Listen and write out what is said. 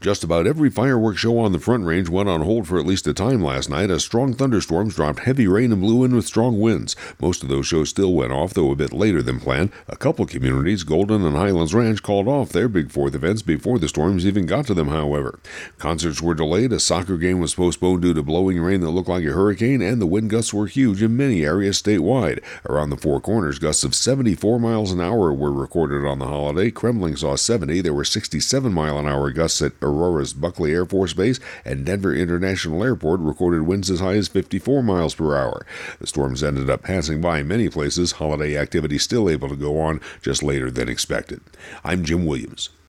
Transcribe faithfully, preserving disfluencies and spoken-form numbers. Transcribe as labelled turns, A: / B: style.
A: Just about every fireworks show on the Front Range went on hold for at least a time last night as strong thunderstorms dropped heavy rain and blew in with strong winds. Most of those shows still went off, though a bit later than planned. A couple communities, Golden and Highlands Ranch, called off their Big Fourth events before the storms even got to them, however. Concerts were delayed, a soccer game was postponed due to blowing rain that looked like a hurricane, and the wind gusts were huge in many areas statewide. Around the Four Corners, gusts of seventy-four miles an hour were recorded on the holiday. Kremling saw seventy. There were sixty-seven mile an hour gusts at Aurora's Buckley Air Force Base, and Denver International Airport recorded winds as high as fifty-four miles per hour. The storms ended up passing by many places. Holiday activity still able to go on just later than expected. I'm Jim Williams.